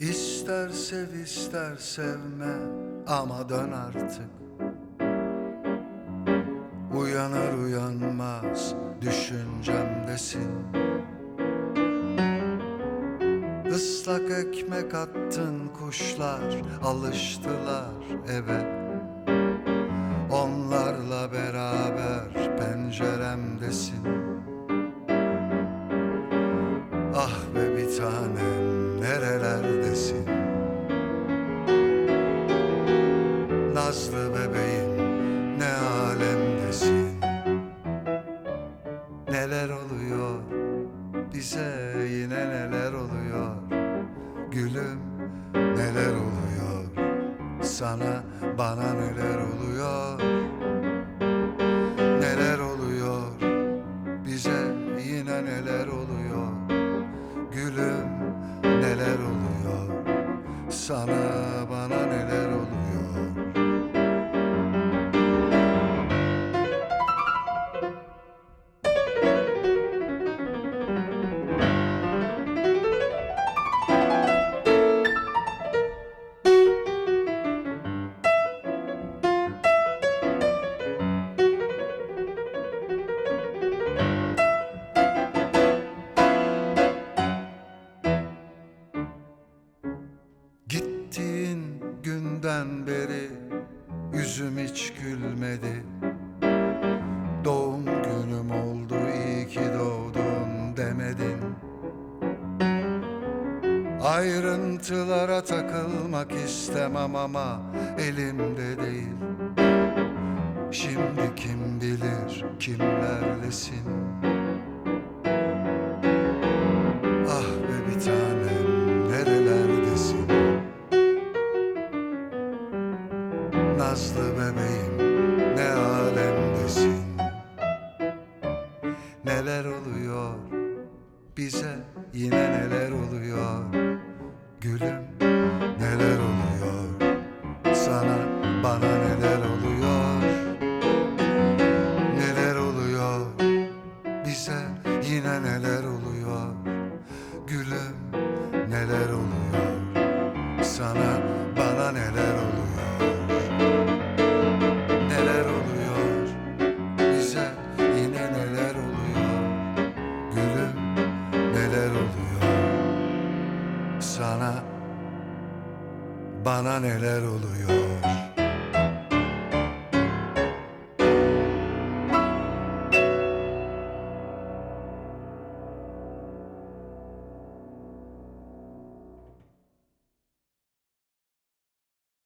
İster sev ister sevme ama dön artık. Uyanır uyanmaz düşüncemdesin. Islak ekmek attın, kuşlar alıştılar eve. Onlarla beraber penceremdesin. Ah be bir tanem, nerelerdesin? Nazlı bebeğim, ne alemdesin? Neler oluyor bize, yine neler oluyor? Gülüm, neler oluyor? Sana, bana neler oluyor? Neler oluyor bize, yine neler oluyor? Gülüm, neler oluyor? Sana, bana neler oluyor? Gittiğin günden beri yüzüm hiç gülmedi. Doğum günüm oldu, iyi ki doğdun demedin. Ayrıntılara takılmak istemem ama elimde değil. Şimdi kim bilir kimlerlesin? Ah be bir tanem, nerelerdesin? Nazlı bebeğim, ne alemdesin? Neler oluyor bize, yine neler oluyor? Gülüm, neler oluyor? Sana, bana neler oluyor? Neler oluyor bize, yine neler oluyor? Gülüm, neler oluyor? Sana, bana neler oluyor? Neler oluyor bize, yine neler oluyor? Gülüm, neler oluyor? Sana, bana neler oluyor?